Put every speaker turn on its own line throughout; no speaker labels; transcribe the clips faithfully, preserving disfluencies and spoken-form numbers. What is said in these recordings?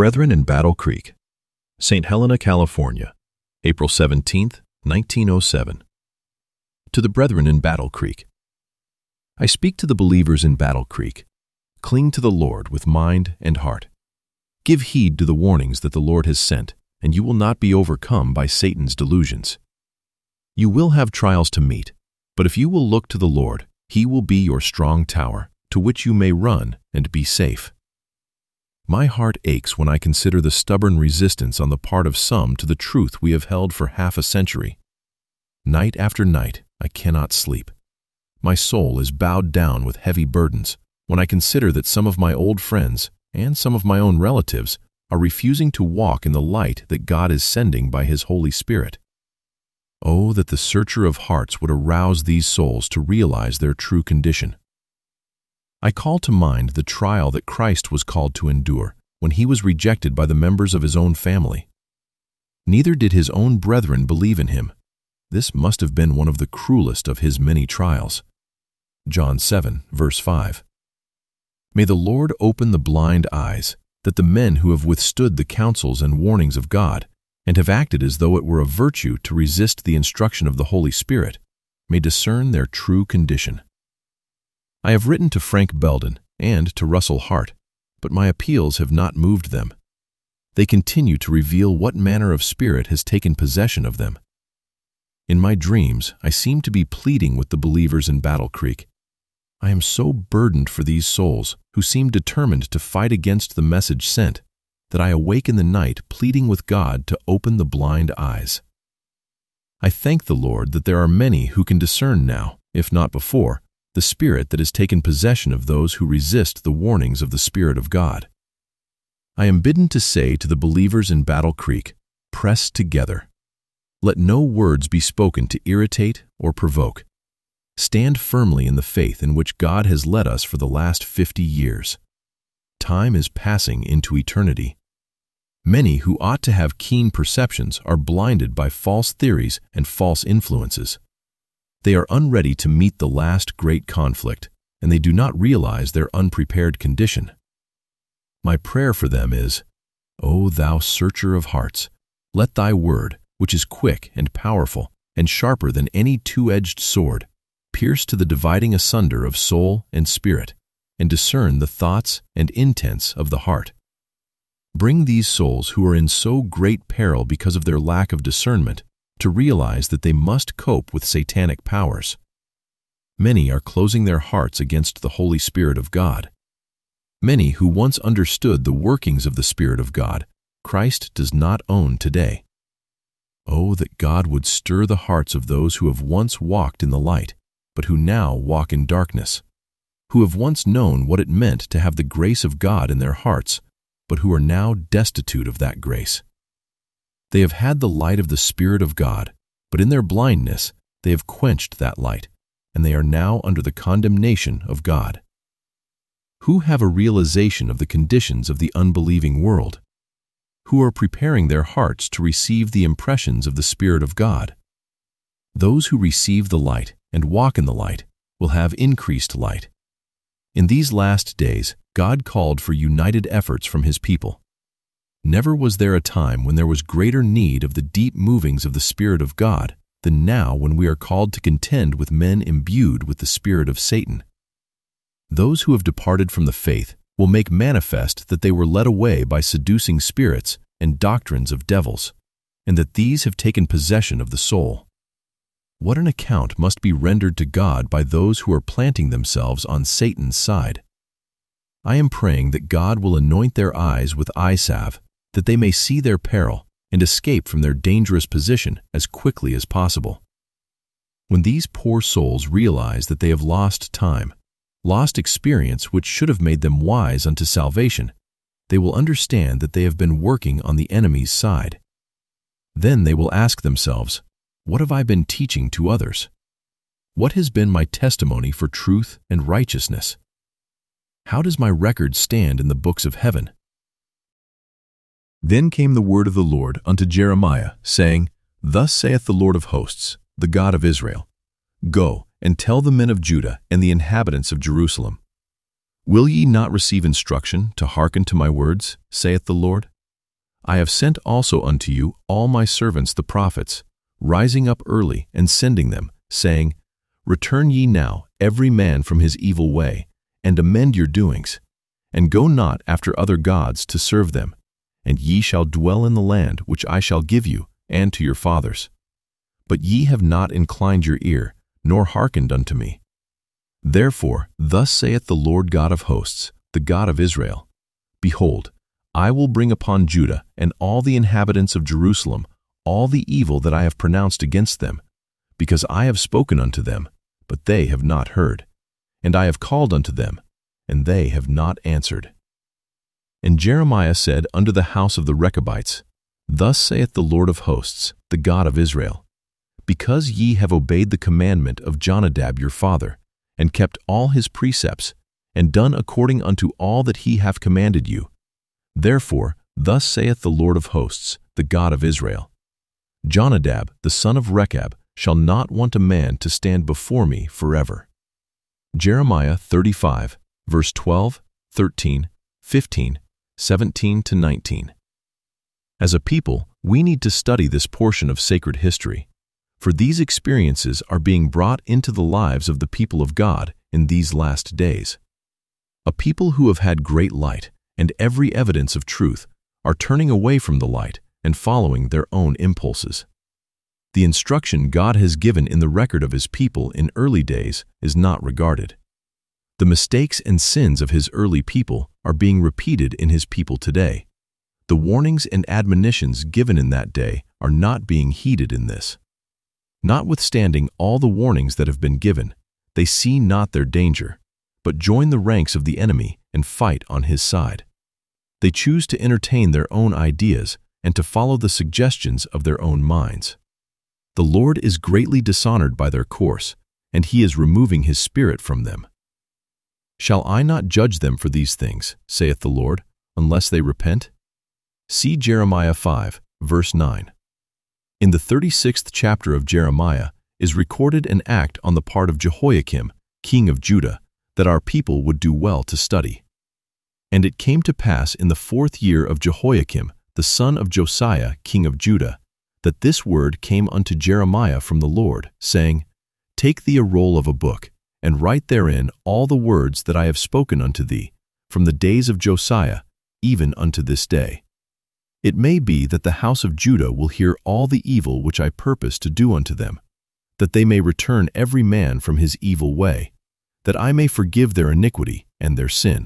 Brethren in Battle Creek, Saint Helena, California, April seventeenth, nineteen oh seven. To the Brethren in Battle Creek. I speak to the believers in Battle Creek. Cling to the Lord with mind and heart. Give heed to the warnings that the Lord has sent, and you will not be overcome by Satan's delusions. You will have trials to meet, but if you will look to the Lord, He will be your strong tower, to which you may run and be safe. My heart aches when I consider the stubborn resistance on the part of some to the truth we have held for half a century. Night after night, I cannot sleep. My soul is bowed down with heavy burdens when I consider that some of my old friends and some of my own relatives are refusing to walk in the light that God is sending by His Holy Spirit. Oh, that the Searcher of hearts would arouse these souls to realize their true condition. I call to mind the trial that Christ was called to endure when He was rejected by the members of His own family. Neither did His own brethren believe in Him. This must have been one of the cruelest of His many trials. John seven, verse five. May the Lord open the blind eyes, that the men who have withstood the counsels and warnings of God, and have acted as though it were a virtue to resist the instruction of the Holy Spirit, may discern their true condition. I have written to Frank Belden and to Russell Hart, but my appeals have not moved them. They continue to reveal what manner of spirit has taken possession of them. In my dreams, I seem to be pleading with the believers in Battle Creek. I am so burdened for these souls who seem determined to fight against the message sent that I awake in the night pleading with God to open the blind eyes. I thank the Lord that there are many who can discern now, if not before, the spirit that has taken possession of those who resist the warnings of the Spirit of God. I am bidden to say to the believers in Battle Creek, press together. Let no words be spoken to irritate or provoke. Stand firmly in the faith in which God has led us for the last fifty years. Time is passing into eternity. Many who ought to have keen perceptions are blinded by false theories and false influences. They are unready to meet the last great conflict, and they do not realize their unprepared condition. My prayer for them is, O Thou Searcher of hearts, let Thy word, which is quick and powerful and sharper than any two-edged sword, pierce to the dividing asunder of soul and spirit, and discern the thoughts and intents of the heart. Bring these souls who are in so great peril because of their lack of discernment to realize that they must cope with satanic powers. Many are closing their hearts against the Holy Spirit of God. Many who once understood the workings of the Spirit of God, Christ does not own today. Oh, that God would stir the hearts of those who have once walked in the light, but who now walk in darkness, who have once known what it meant to have the grace of God in their hearts, but who are now destitute of that grace. They have had the light of the Spirit of God, but in their blindness they have quenched that light, and they are now under the condemnation of God. Who have a realization of the conditions of the unbelieving world? Who are preparing their hearts to receive the impressions of the Spirit of God? Those who receive the light and walk in the light will have increased light. In these last days, God called for united efforts from His people. Never was there a time when there was greater need of the deep movings of the Spirit of God than now when we are called to contend with men imbued with the spirit of Satan. Those who have departed from the faith will make manifest that they were led away by seducing spirits and doctrines of devils, and that these have taken possession of the soul. What an account must be rendered to God by those who are planting themselves on Satan's side. I am praying that God will anoint their eyes with eye salve, that they may see their peril and escape from their dangerous position as quickly as possible. When these poor souls realize that they have lost time, lost experience which should have made them wise unto salvation, they will understand that they have been working on the enemy's side. Then they will ask themselves, what have I been teaching to others? What has been my testimony for truth and righteousness? How does my record stand in the books of heaven? Then came the word of the Lord unto Jeremiah, saying, Thus saith the Lord of hosts, the God of Israel, Go, and tell the men of Judah and the inhabitants of Jerusalem, Will ye not receive instruction to hearken to my words, saith the Lord? I have sent also unto you all my servants the prophets, rising up early and sending them, saying, Return ye now, every man from his evil way, and amend your doings, and go not after other gods to serve them, and ye shall dwell in the land which I shall give you and to your fathers. But ye have not inclined your ear, nor hearkened unto me. Therefore thus saith the Lord God of hosts, the God of Israel, Behold, I will bring upon Judah and all the inhabitants of Jerusalem all the evil that I have pronounced against them, because I have spoken unto them, but they have not heard, and I have called unto them, and they have not answered. And Jeremiah said unto the house of the Rechabites, Thus saith the Lord of hosts, the God of Israel, Because ye have obeyed the commandment of Jonadab your father, and kept all his precepts, and done according unto all that he hath commanded you, therefore thus saith the Lord of hosts, the God of Israel, Jonadab the son of Rechab shall not want a man to stand before me forever. Jeremiah thirty-five, verse twelve, thirteen, fifteen, seventeen to nineteen. As a people, we need to study this portion of sacred history, for these experiences are being brought into the lives of the people of God in these last days. A people who have had great light and every evidence of truth are turning away from the light and following their own impulses. The instruction God has given in the record of His people in early days is not regarded. The mistakes and sins of His early people are being repeated in His people today. The warnings and admonitions given in that day are not being heeded in this. Notwithstanding all the warnings that have been given, they see not their danger, but join the ranks of the enemy and fight on his side. They choose to entertain their own ideas and to follow the suggestions of their own minds. The Lord is greatly dishonored by their course, and He is removing His Spirit from them. Shall I not judge them for these things, saith the Lord, unless they repent? See Jeremiah five, verse nine. In the thirty-sixth chapter of Jeremiah is recorded an act on the part of Jehoiakim, king of Judah, that our people would do well to study. And it came to pass in the fourth year of Jehoiakim, the son of Josiah, king of Judah, that this word came unto Jeremiah from the Lord, saying, Take thee a roll of a book, and write therein all the words that I have spoken unto thee, from the days of Josiah, even unto this day. It may be that the house of Judah will hear all the evil which I purpose to do unto them, that they may return every man from his evil way, that I may forgive their iniquity and their sin.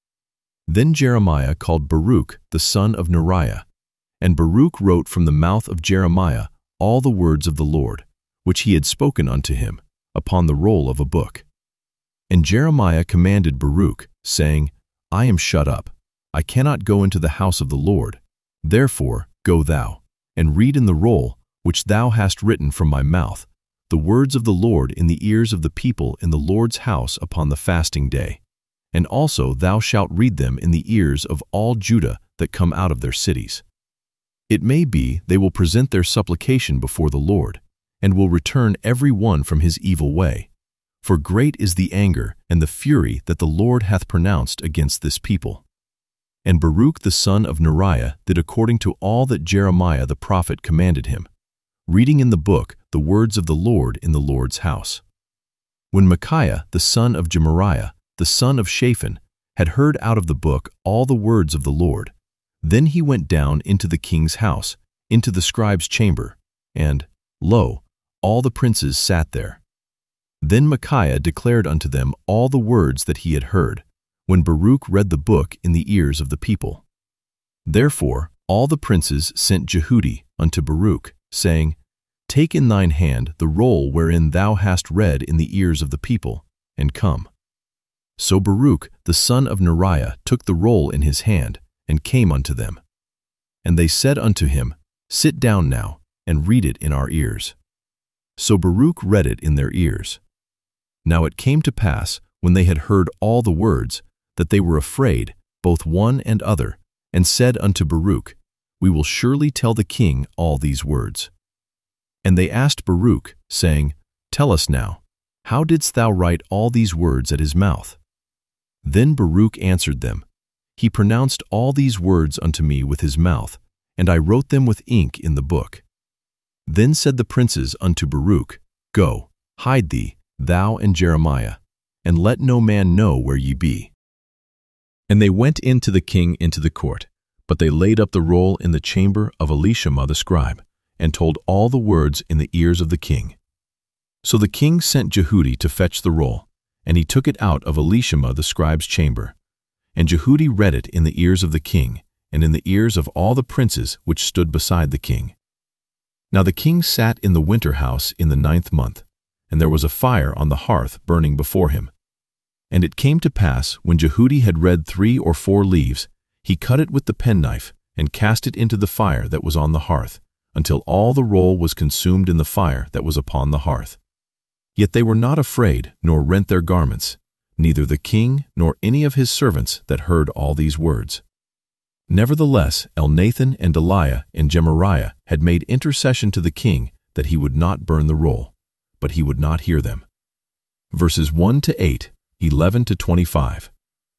Then Jeremiah called Baruch the son of Neriah, and Baruch wrote from the mouth of Jeremiah all the words of the Lord, which he had spoken unto him, upon the roll of a book. And Jeremiah commanded Baruch, saying, I am shut up, I cannot go into the house of the Lord. Therefore go thou, and read in the roll, which thou hast written from my mouth, the words of the Lord in the ears of the people in the Lord's house upon the fasting day. And also thou shalt read them in the ears of all Judah that come out of their cities. It may be they will present their supplication before the Lord, and will return every one from his evil way. For great is the anger and the fury that the Lord hath pronounced against this people. And Baruch the son of Neriah did according to all that Jeremiah the prophet commanded him, reading in the book the words of the Lord in the Lord's house. When Micaiah the son of Gemariah, the son of Shaphan, had heard out of the book all the words of the Lord, then he went down into the king's house, into the scribe's chamber, and, lo, all the princes sat there. Then Micaiah declared unto them all the words that he had heard, when Baruch read the book in the ears of the people. Therefore all the princes sent Jehudi unto Baruch, saying, Take in thine hand the roll wherein thou hast read in the ears of the people, and come. So Baruch the son of Neriah took the roll in his hand, and came unto them. And they said unto him, Sit down now, and read it in our ears. So Baruch read it in their ears. Now it came to pass, when they had heard all the words, that they were afraid, both one and other, and said unto Baruch, We will surely tell the king all these words. And they asked Baruch, saying, Tell us now, how didst thou write all these words at his mouth? Then Baruch answered them, He pronounced all these words unto me with his mouth, and I wrote them with ink in the book. Then said the princes unto Baruch, Go, hide thee, thou and Jeremiah, and let no man know where ye be. And they went in to the king into the court, but they laid up the roll in the chamber of Elishama the scribe, and told all the words in the ears of the king. So the king sent Jehudi to fetch the roll, and he took it out of Elishama the scribe's chamber. And Jehudi read it in the ears of the king, and in the ears of all the princes which stood beside the king. Now the king sat in the winter house in the ninth month, and there was a fire on the hearth burning before him. And it came to pass, when Jehudi had read three or four leaves, he cut it with the penknife, and cast it into the fire that was on the hearth, until all the roll was consumed in the fire that was upon the hearth. Yet they were not afraid, nor rent their garments, neither the king nor any of his servants that heard all these words. Nevertheless, Elnathan and Delaiah and Gemariah had made intercession to the king that he would not burn the roll, but he would not hear them. Verses one to eight, eleven to twenty-five.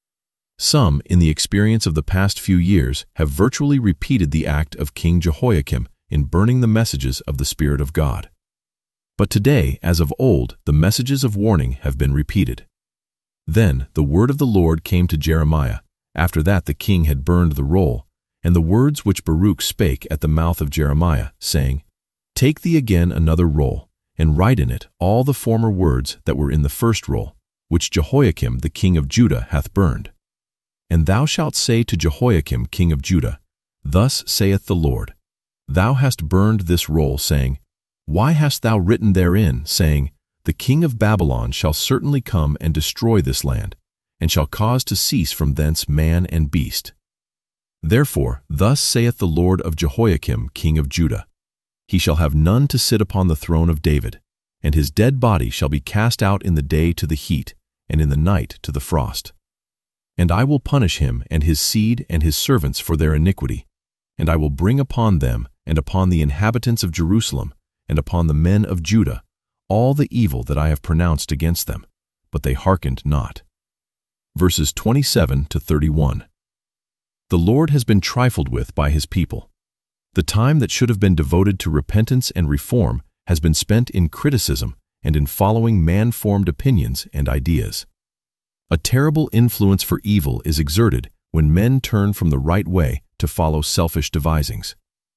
Some, in the experience of the past few years, have virtually repeated the act of King Jehoiakim in burning the messages of the Spirit of God. But today, as of old, the messages of warning have been repeated. Then the word of the Lord came to Jeremiah, after that the king had burned the roll, and the words which Baruch spake at the mouth of Jeremiah, saying, Take thee again another roll, and write in it all the former words that were in the first roll, which Jehoiakim the king of Judah hath burned. And thou shalt say to Jehoiakim king of Judah, Thus saith the Lord, Thou hast burned this roll, saying, Why hast thou written therein, saying, The king of Babylon shall certainly come and destroy this land, and shall cause to cease from thence man and beast. Therefore, thus saith the Lord of Jehoiakim king of Judah, He shall have none to sit upon the throne of David, and his dead body shall be cast out in the day to the heat, and in the night to the frost. And I will punish him and his seed and his servants for their iniquity, and I will bring upon them and upon the inhabitants of Jerusalem and upon the men of Judah all the evil that I have pronounced against them, but they hearkened not. Verses twenty-seven to thirty-one. The Lord has been trifled with by his people. The time that should have been devoted to repentance and reform has been spent in criticism and in following man-formed opinions and ideas. A terrible influence for evil is exerted when men turn from the right way to follow selfish devisings.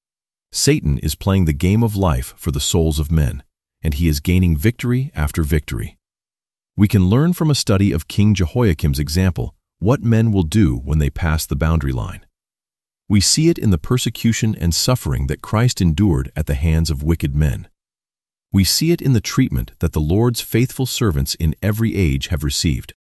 Satan is playing the game of life for the souls of men, and he is gaining victory after victory. We can learn from a study of King Jehoiakim's example what men will do when they pass the boundary line. We see it in the persecution and suffering that Christ endured at the hands of wicked men. We see it in the treatment that the Lord's faithful servants in every age have received.